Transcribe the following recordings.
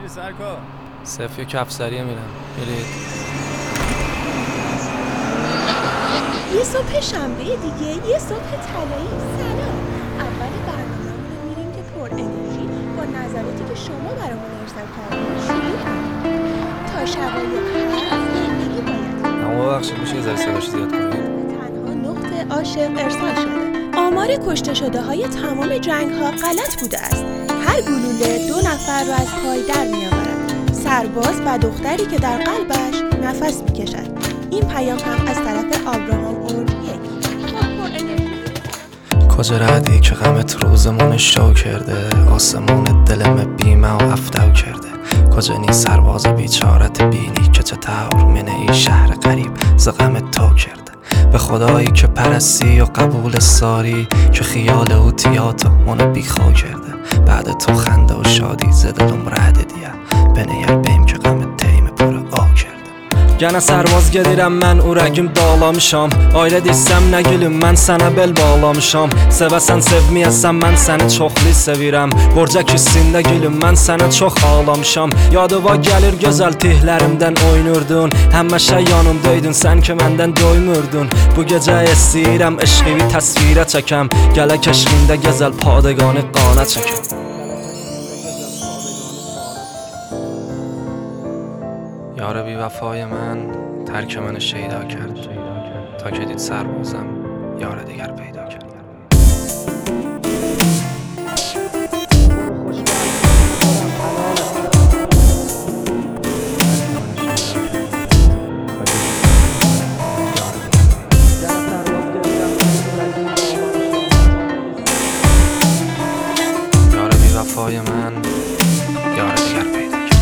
سرکار؟ سفی و کفسریه میرم. میرید؟ یه صبح شنبه دیگه، یه صبح طلایی. سلام. اول برنامه‌مون رو میریم که پر انرژی با نظراتی که شما برامون ارسال کردین شروع کنیم. تا شقایق هست زندگی باید. اما ببخشید میشه یه ذره صداش زیاد کنید؟ تنها نقطه عاشق ارسال شده. آمار کشته شده های تمام جنگ ها غلط بوده است. هر گلوله 2 نفر رو از پای در میآورد. سرباز و دختری که در قلبش نفس میکشد. این پیام هم از طرف آبراهام اورد 1. کجا ردی که غمت روزمون شو کرده، آسمون دلم بیمه و افتو کرده. کجا نی سرباز بیچارت بینی که چه تور منه ای شهر غریب ز غم تو کرده. به خدایی که پرستی و قبول ساری، که خیال او تیاتو منو بیخو کرده. بعد تو خنده و شادی زدلم رد دیه، بنیر beyim که غم تیم پر آ کرده. Gənə sərvaz gedirəm mən, ürəgim dağlamışam. Ailə desəm nə gülüm, mən sənə bel bağlamışam. Sevəsən sevməyəsən, mən səni çoxlu sevirəm. Borca küssündə gülüm, mən sənə çox ağlamışam. Yadıva gəlir gözəl tihlərimdən oynurdun. Həmişə yanımdaydın, sən ki məndən doymurdun. Bu gecə istəyirəm eşqimi təsvirə çəkəm. Gələk eşqində gözəl padəqanı qana çəkəm. یار بی وفای من ترک من شیدا کرد، تا که دید سربازم یار دیگر پیدا کرد. یار بی وفای من یار دیگر پیدا کرد.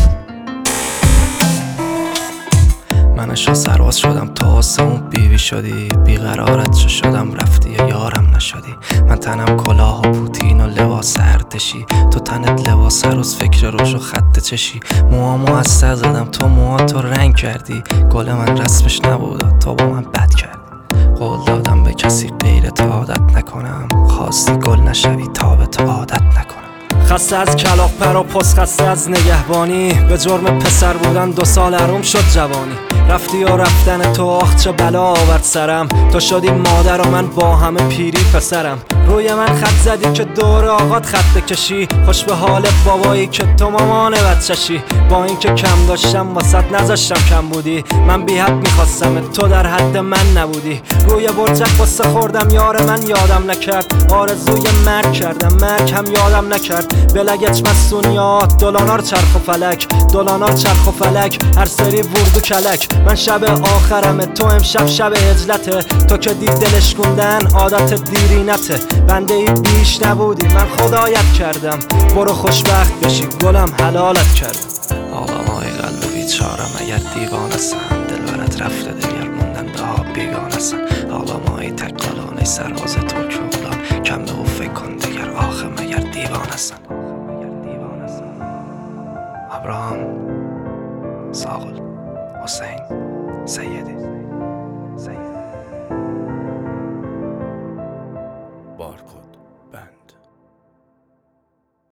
من عشق سرباز شدم، تو آسمون بیوی شدی. بیقرارت چه شدم رفتی یا یارم نشدی. من تنم کلاه و پوتین و لباس ارتشی، تو تنت لباس روز فکر روش و خط چشی. موامو از سر زدم، تو موهاتو رنگ کردی. گل من رسمش نبود، تو با من بد کردی. قول دادم به کسی غیر تو عادت نکنم، خواستی گل نشوی تا به تو عادت نکنم. خسته از کلاغ پر و پست، خسته از نگهبانی. به جرم پسر بودن 2 سال حروم شد جوانی. رفتی و رفتن تو آخ چه بلا آورد سرم. تو شدی مادر و من با همه پیری پسرم. روی من خط زدی که دور آقات خط بکشی. خوش به حال بابایی که تو مامان بچشی. با این که کم داشتم واسط نذاشتم کم بودی. من بی حد میخواستم، تو در حد من نبودی. روی برجک قصه خوردم، یار من یادم نکرد. آرزوی مرگ کردم، مرگ هم یادم نکرد. بلگچ مسئونیات دلانار چرخ و فلک، دلانار چرخ و فلک. هر سری ورد و کلک. من شب آخرمه، تو امشب شب هجلته. تو که دید دلش کندن عادت دیرینته. بنده ای بیش نبودی، من خدایت کردم. برو خوشبخت بشی گلم حلالت کردم. آدمای قلب بیچارم اگر دیوانه سن، دلبرت رفته دیگر موندن ها بیگانه سن. آدمای تکالانه سرباز ترک و بلان، کم به او فکر کن دیگر آخه مگر دیوانه سن. ابراهام، ساقل، حسین، سیدی.